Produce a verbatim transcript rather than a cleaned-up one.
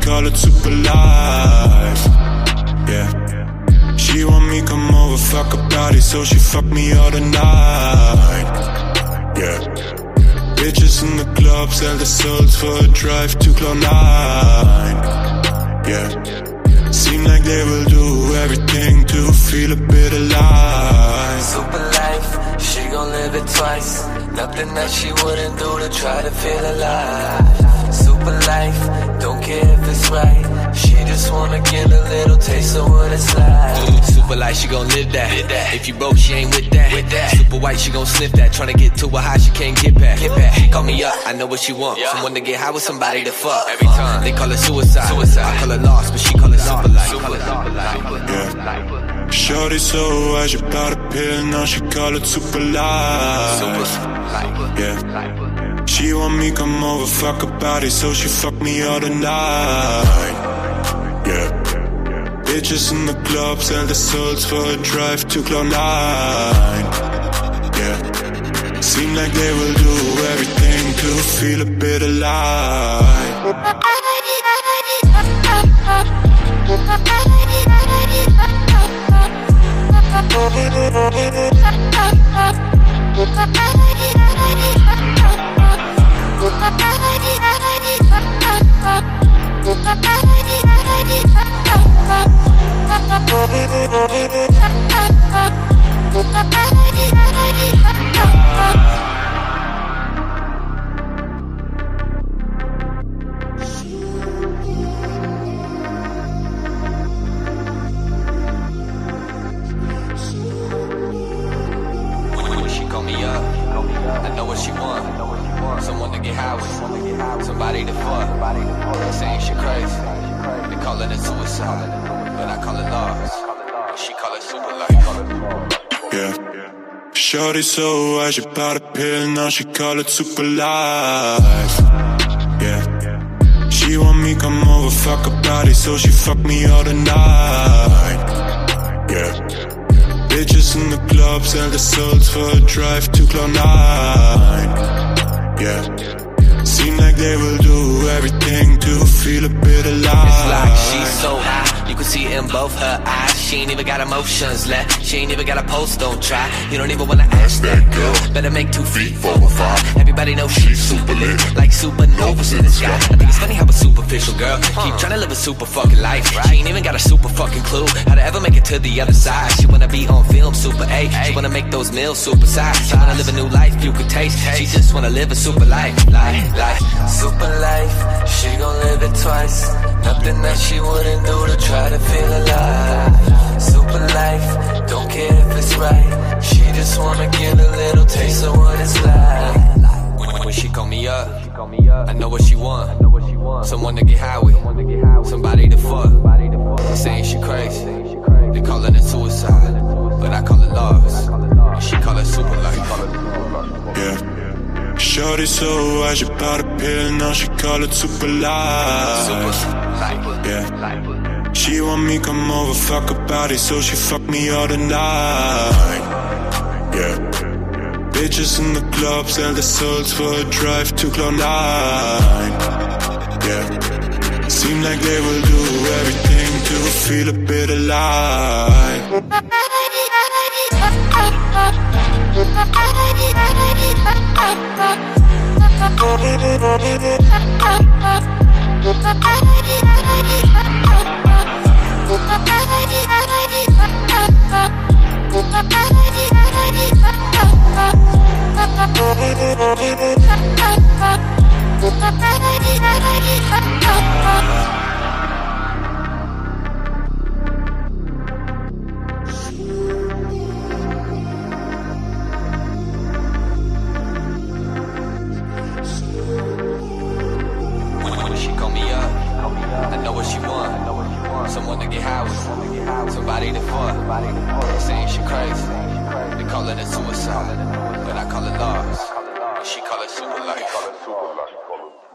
call it super life. Yeah. She want me come over, fuck her body, so she fuck me all the night. Yeah. Bitches in the club sell their souls for a drive to Cloud nine. Yeah. Seem like they will do everything to feel a bit alive. Super life, she gon' live it twice. Nothing that she wouldn't do to try to feel alive. Super life, don't care if it's right. She just wanna get a little taste of what it's like. Super life, she gon' live that. Live that. If you broke, she ain't with that. With that. Super white, she gon' sniff that. Tryna get to a high, she can't get back. Get back. She call me up, I know what she want. Yeah. Someone to get high with, somebody to fuck. Every time they call it suicide. suicide. I call it lost, but she call it super life. Super life. Yeah. Shorty so high, she bought a pill, now she call it super life. Super life. Yeah. She want me come over, fuck her body, so she fuck me all the night. Yeah. Bitches in the club sell their souls for a drive to Cloud nine. Yeah. Seem like they will do everything to feel a bit alive. She call me up, I know what she want. Someone to get high with, somebody to fuck. Saying she crazy, they calling it suicide, but I call it lost. She call it super life. Yeah. Shorty so high, she bought a pill, now she call it super life. Yeah. She want me come over, fuck her body, so she fuck me all the night. Yeah. Bitches in the club sell their souls for a drive to Cloud nine. Yeah. Seem like they will do everything to feel a bit alive. It's like she's so high, you can see it in both her eyes. She ain't even got emotions left, she ain't even got a pulse, don't try. You don't even wanna ask that girl, better make two feet for a five. Everybody knows she's super lit, like supernovas in the sky. I think it's funny how a superficial girl keep trying to live a super fucking life. She ain't even got a super fucking clue how to ever make it to the other side. She wanna be on film, super A. She wanna make those meals super size. She wanna live a new life you could taste. She just wanna live a super life, life, life. Super life, she gon' live it twice. Nothing that she wouldn't do to try to feel alive. Super life, don't care if it's right. She just wanna get a little taste of what it's like. When she call me up, I know what she want. Someone to get high with, somebody to fuck. Saying she crazy, they calling it suicide, but I call it lost. She call it super life. Yeah. Shorty so high, she bought a pill, now she call it super life. Super life. Yeah. She want me come over, fuck her body, so she fuck me all the night. Yeah. Bitches in the club sell their souls for a drive to Cloud nine. Yeah. Seem like they will do everything to feel a bit alive. Someone to get high with, somebody to fuck. Saying she crazy, they calling it suicide, but I call it lost. She call it super life.